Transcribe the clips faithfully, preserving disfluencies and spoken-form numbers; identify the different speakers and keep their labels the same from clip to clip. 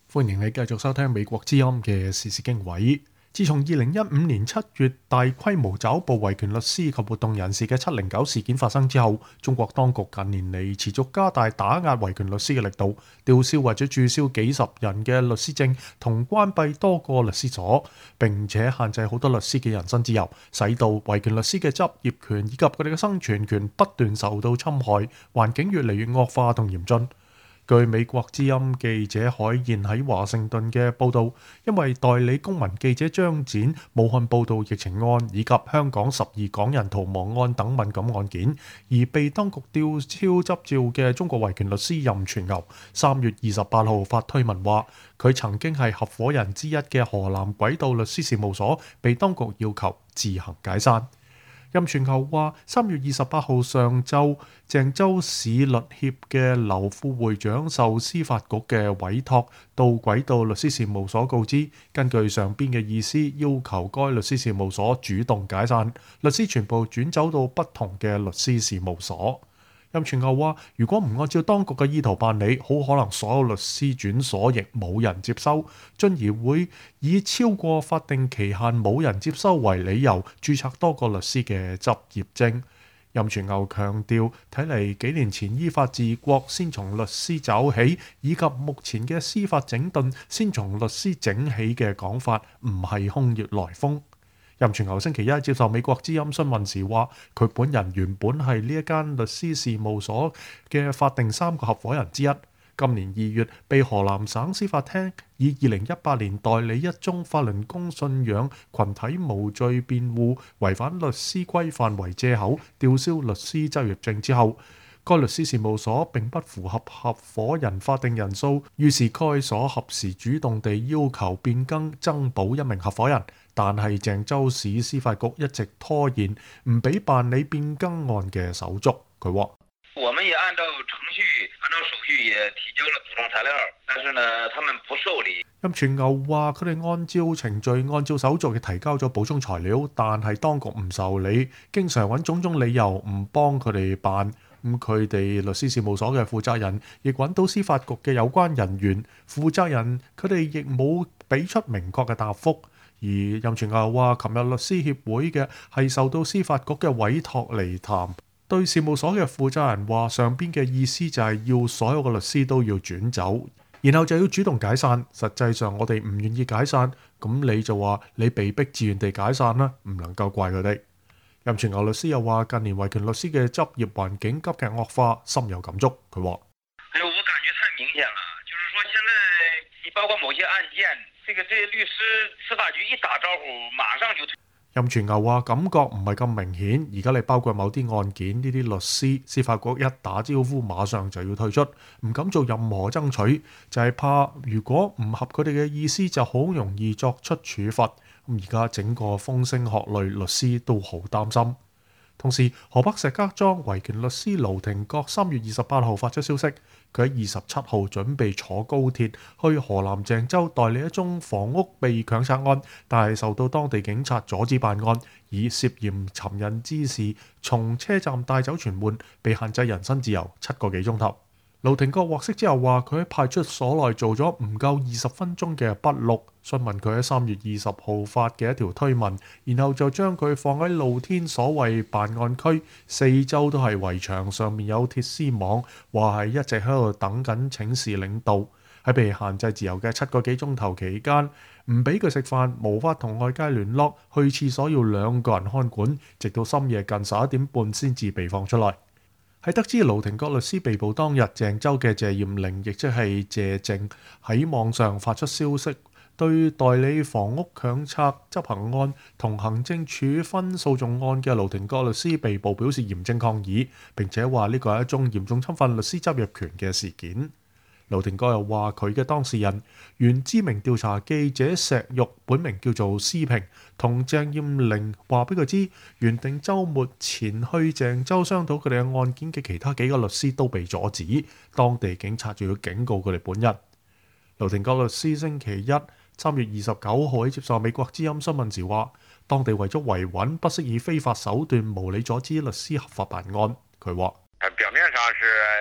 Speaker 1: 歡迎你繼續收聽美國之音嘅時事經緯。自從二零一五年七月大規模抓捕維權律師及活動人士嘅七零九事件發生之後，中國當局近年嚟持續加大打壓維權律師嘅力度，吊銷或者註銷幾十人嘅律師證，同關閉多個律師所，並且限制好多律師嘅人身自由，使到維權律師嘅執業權以及佢哋嘅生存權不斷受到侵害，環境越嚟越惡化同嚴峻。據美國之音記者海燕喺華盛頓嘅報導，因為代理公民記者張展武漢報導疫情案以及香港十二港人逃亡案等敏感案件，而被當局吊銷執照嘅中國維權律師任全牛，三月二十八號發推文話，佢曾經係合夥人之一嘅河南軌道律師事務所被當局要求自行解散。任全牛話：三月二十八號上晝，鄭州市律協嘅劉副會長受司法局嘅委託，到軌道律師事務所告知，根據上邊嘅意思，要求該律師事務所主動解散，律師全部轉走到不同嘅律師事務所。任全牛話：如果唔按照當局嘅意圖辦理，好可能所有律師轉所亦冇人接收，進而會以超過法定期限冇人接收為理由，註冊多個律師嘅執業證。任全牛強調，睇嚟幾年前依法治國先從律師走起，以及目前嘅司法整頓先從律師整起嘅講法，唔係空穴來風。任全牛星期一接受美國之音詢問時話，佢本人原本係呢一間律師事務所嘅法定三個合夥人之一。今年二月被河南省司法廳以二零一八年代理一宗法輪功信仰群體無罪辯護違反律師規範為藉口，吊銷律師執業證之後，該律師事務所並不符合合夥人法定人數，於是該所合時主動地要求變更增補一名合夥人，但係鄭州市司法局一直拖延，唔俾辦理變更案嘅手續。佢話：
Speaker 2: 我們也按照程序、按照手續也提交了補充材料，但是呢，他們不受理。
Speaker 1: 任全牛話：佢哋按照程序、按照手續嘅提交咗補充材料，但係當局唔受理，經常揾種種理由唔幫佢哋辦。咁佢哋律師事務所嘅負責人亦揾到司法局嘅有關人員，負責人佢哋亦冇俾出明確嘅答覆。而任全牛話：琴日律師協會嘅係受到司法局嘅委託嚟談，對事務所嘅負責人話，上邊嘅意思就係要所有嘅律師都要轉走，然後就要主動解散。實際上我哋唔願意解散，咁你就話你被逼自願地解散啦，唔能夠怪佢哋。任全牛律師又話：近年維權律師嘅執業環境急劇惡化，深有感觸。佢話：
Speaker 2: 哎，我感覺太明顯了，就是說現在你包括某些案件，這個這些律師司法局一打招呼，馬上就退。任
Speaker 1: 全牛話：感覺唔係咁明顯，而家你包括某啲案件，呢啲律師司法局一打招呼，馬上就要退出，唔敢做任何爭取，就係、是、怕如果唔合佢哋嘅意思，就好容易作出處罰。咁而家整個風聲鶴唳，律師都好擔心。同時，河北石家莊維權律師盧廷國三月二十八號發出消息，佢喺二十七號準備坐高鐵去河南鄭州代理一宗房屋被強拆案，但係受到當地警察阻止辦案，以涉嫌尋釁滋事從車站帶走傳喚，被限制人身自由七個幾鐘頭。盧廷國獲釋之後話，佢喺派出所內做咗唔夠二十分鐘嘅筆錄，詢問佢喺三月二十號發嘅一條推文，然後就將佢放喺露天所謂辦案區，四周都係圍牆，上面有鐵絲網，話係一直喺度等緊請示領導。喺被限制自由嘅七個幾鐘頭期間，唔俾佢食飯，無法同外界聯絡，去廁所要兩個人看管，直到深夜近十一點半先至被放出來。喺得知盧廷國律師被捕當日，鄭州嘅謝艷玲，亦即係謝靜，喺網上發出消息，對代理房屋強拆執行案同行政處分訴訟案嘅盧廷國律師被捕表示嚴正抗議，並且話呢個係一宗嚴重侵犯律師執業權嘅事件。盧廷國又話佢嘅當事人原知名調查記者石玉，本名叫做施平，同鄭艷玲話俾佢知，原定週末前去鄭州商討佢哋嘅案件嘅其他幾個律師都被阻止，當地警察仲要警告佢哋本人。盧廷國律師星期一三月二十九號喺接受美國之音詢問時話，當地為咗維穩，不惜以非法手段無理阻止律師合法辦案。佢話：
Speaker 2: 表面上是一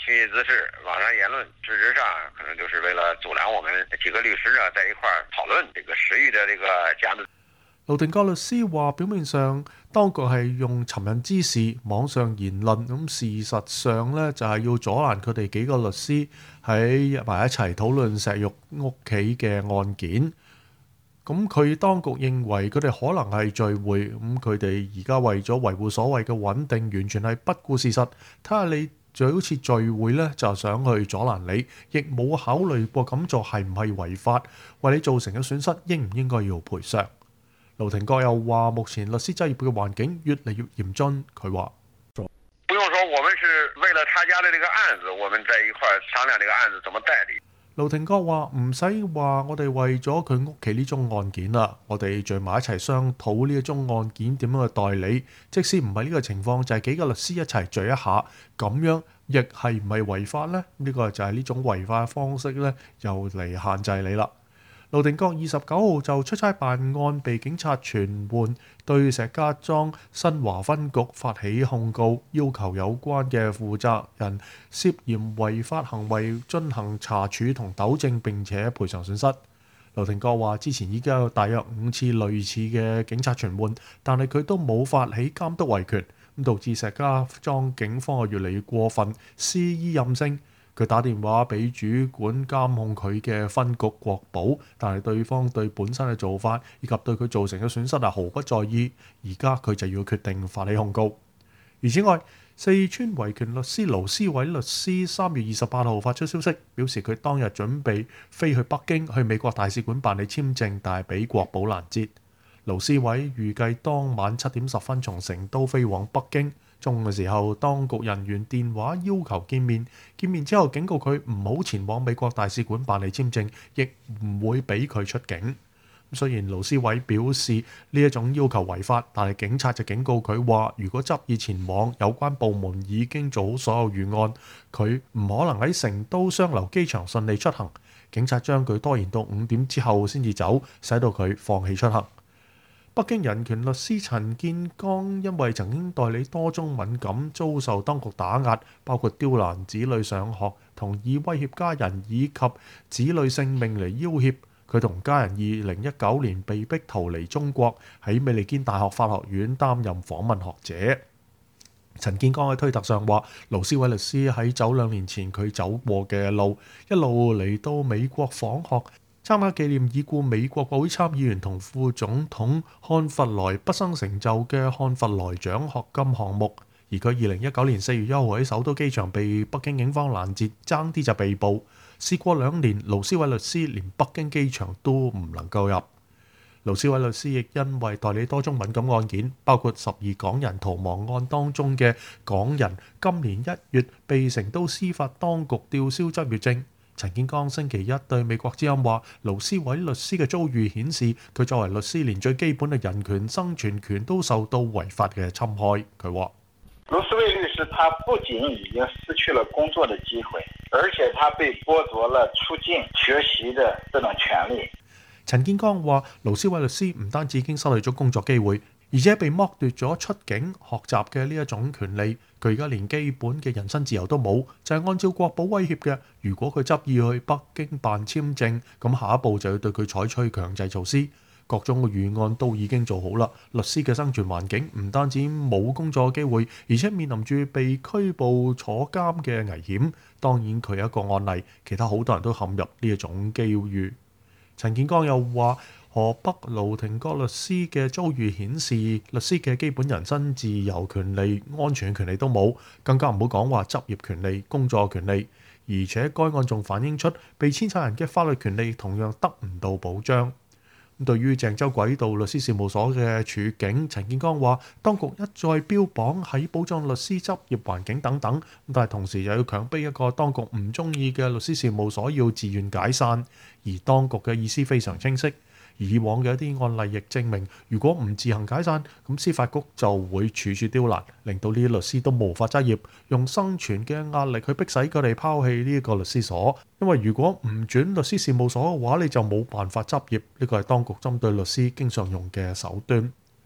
Speaker 2: 虚姿势、网上言论，实质上可能就是为了阻拦我們幾個律師啊，在一塊兒討論這個時域的這個加密。
Speaker 1: 盧廷國律師話：表面上當局係用尋釁滋事、網上言論，咁事實上呢，就係要阻攔佢哋幾個律師喺埋一齊討論石玉屋企嘅案件。咁佢當局認為佢哋可能係聚會，咁佢哋而家為咗維護所謂嘅穩定，完全係不顧事實。睇下你就好似聚會呢，就想去阻攔你，亦冇考慮過咁做係唔係違法，為你造成嘅損失應唔應該要賠償。盧廷國又話：目前律師執業嘅環境越嚟越嚴峻。佢話：
Speaker 2: 不用說，我們是為了他家的這個案子，我們在一塊商量這個案子怎麼代理。
Speaker 1: 盧廷國話：唔使話，我哋為咗佢屋企呢宗案件啦，我哋聚埋一齊商討呢一宗案件點樣去代理。即使唔係呢個情況，就係、是、幾個律師一齊聚一下，咁樣亦係唔係違法呢？呢、這個就係呢種違法嘅方式呢，又嚟限制你啦。盧廷國二十九號就出差辦案被警察傳喚，對石家莊新華分局發起控告，要求有關嘅負責人涉嫌違法行為進行查處同糾正，並且賠償損失。盧廷國話：之前已經有大約五次類似嘅警察傳喚，但係佢都冇發起監督維權，咁導致石家莊警方越嚟越過分，肆意任性。佢打電話俾主管監控佢嘅分局國保，但係對方對本身嘅做法以及對佢造成嘅損失係毫不在意。而家佢就要決定發起控告。而此外，四川維權律師盧思偉律師三月二十八號發出消息，表示佢當日準備飛去北京去美國大使館辦理簽證，但係俾國保攔截。盧思偉預計當晚七點十分從成都飛往北京。中午嘅時候，當局人員電話要求見面，見面之後警告佢唔好前往美國大使館辦理簽證，亦唔會俾佢出境。雖然盧思偉表示呢一種要求違法，但係警察就警告佢話，如果執意前往，有關部門已經做好所有預案，佢唔可能喺成都雙流機場順利出行。警察將佢拖延到五點之後先至走，使到佢放棄出行。北京人權律師陳建剛因為曾經代理多宗敏感，遭受當局打壓，包括刁難子女上學同以威脅家人以及子女性命嚟要挾。佢同家人二零一九年被逼逃離中國，喺美利堅大學法學院擔任訪問學者。陳建剛喺推特上話：盧思偉律師喺走兩年前佢走過嘅路，一路嚟到美國訪學，參加紀念已故美國國會參議員同副總統漢弗萊畢生成就嘅漢弗萊獎學金項目。而佢二零一九年四月一號喺首都機場被北京警方攔截，爭啲就被捕。事過兩年，盧思偉律師連北京機場都唔能夠入。盧思偉律師亦因為代理多宗敏感案件，包括十二港人逃亡案當中嘅港人，今年一月被成都司法當局吊銷執業證。陳建剛星期一對美國之音話：盧思偉律師嘅遭遇顯示，佢作為律師，連最基本嘅人權、生存權都受到違法嘅侵害。佢話：
Speaker 3: 盧思偉律師，他不僅已經失去了工作的機會，而且他被剝奪了出境學習的這種權利。
Speaker 1: 陳建剛話：盧思偉律師唔單止已經失去咗工作機會，而且被剝奪咗出境學習嘅呢一種權利。佢而家連基本嘅人身自由都冇，就係按照國保威脅嘅。如果佢執意去北京辦簽證，咁下一步就要對佢採取強制措施。各種嘅預案都已經做好啦。律師嘅生存環境唔單止冇工作機會，而且面臨住被拘捕坐監嘅危險。當然佢有一個案例，其他好多人都陷入呢一種機遇。陳建剛又話：河北盧廷國律師嘅遭遇顯示，律師嘅基本人身自由權利、安全權利都冇，更加唔好講話執業權利、工作權利。而且該案仲反映出被遷冊人嘅法律權利同樣得唔到保障。對於鄭州軌道律師事務所嘅處境，陳建剛話：當局一再標榜喺保障律師執業環境等等，但係同時又要強迫一個當局唔中意嘅律師事務所要自願解散。而當局嘅意思非常清晰，以往嘅一啲案例亦證明，如果唔自行解散，咁司法局就會處處刁難，令到呢啲律師都無法執業，用生存嘅壓力去迫使佢哋拋棄呢一個律師所。因為如果唔轉律師事務所嘅話，你就冇辦法執業。呢個係當局針對律師經常用嘅手段。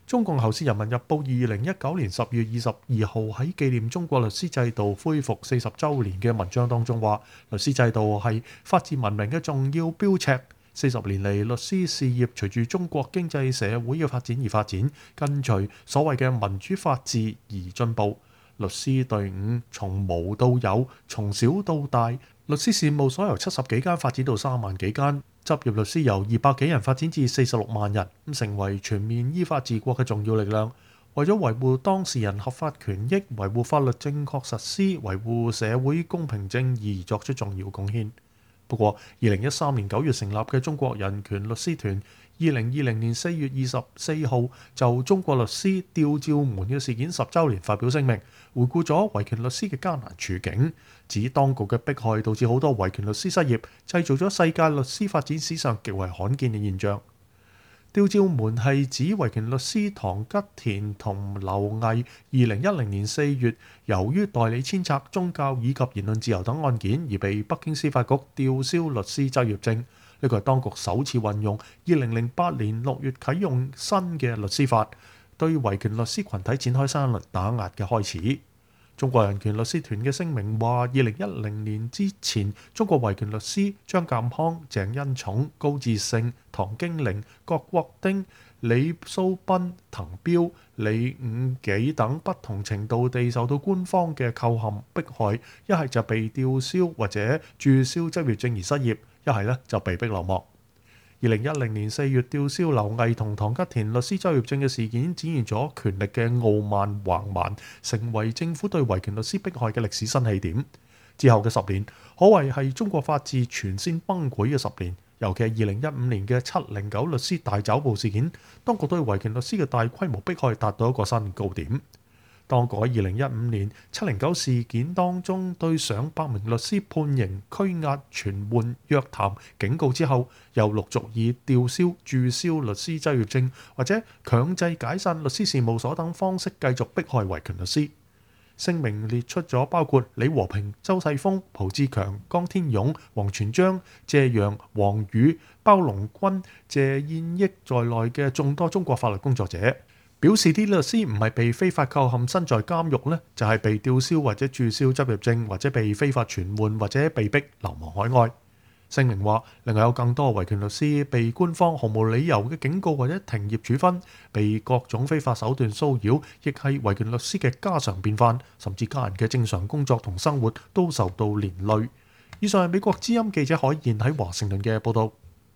Speaker 1: 中共喉舌人民日報二零一九年十月二十二號喺紀念中國律師制度恢復四十週年嘅文章當中話，律師制度係法治文明嘅重要標尺。四十年嚟，律師事業隨住中國經濟社會嘅發展而發展，跟隨所謂嘅民主法治而進步。律師隊伍從無到有，從小到大，律師事務所由七十幾間發展到三萬幾間。執業律師由二百幾人發展至四十六萬人，咁成為全面依法治國嘅重要力量。為咗維護當事人合法權益、維護法律正確實施、維護社會公平正義而作出重要貢獻。不過，二零一三年九月成立嘅中國人權律師團，二零二零年四月二十四號就中國律師吊照門嘅事件十週年發表聲明，回顧咗維權律師嘅艱難處境，指當局嘅迫害導致好多維權律師失業，製造咗世界律師發展史上極為罕見嘅現象。吊照門係指維權律師唐吉田同劉毅二零一零年四月由於代理遷冊、宗教以及言論自由等案件而被北京司法局吊銷律師執業證。呢個係當局首次運用二零零八年六月啟用新嘅律師法，對維權律師群體展開新一輪打壓嘅開始。中國人權律師團嘅聲明話，二零一零年之前，中國維權律師張鑑康、鄭恩寵、高志勝、唐京齡、郭國丁、李蘇斌、滕彪、李五紀等不同程度地受到官方嘅扣陷迫害，一係就被吊銷或者註銷執業證而失業，一係咧就被逼流亡。二零一零年四月吊銷劉毅同唐吉田律師執業證嘅事件，展現咗權力嘅傲慢橫蠻，成為政府對維權律師迫害嘅歷史新起點。之後嘅十年，可謂係中國法治全線崩潰嘅十年。尤其係二零一五年嘅七零九律師大抓捕事件，當局對維權律師嘅大規模迫害達到一個新高點。當局喺二零一五年七零九事件當中對上百名律師判刑、拘押、傳喚、約談、警告之後，又陸續以吊銷、註銷律師執業證或者強制解散律師事務所等方式繼續迫害維權律師。聲明列出咗包括李和平、周世峰、蒲志強、江天勇、王全璋、謝陽、王宇、包龍軍、謝燕益在內嘅眾多中國法律工作者，表示啲律師唔係被非法扣陷身在監獄呢，就係被吊銷或者註銷執業證，或者被非法傳喚，或者被逼流亡海外。聲明話，另外有更多維權律師被官方毫無理由嘅警告或者停業處分，被各種非法手段騷擾，亦係維權律師嘅家常便飯，甚至家人嘅正常工作同生活都受到連累。以上係美國之音記者海燕喺華盛頓嘅報導。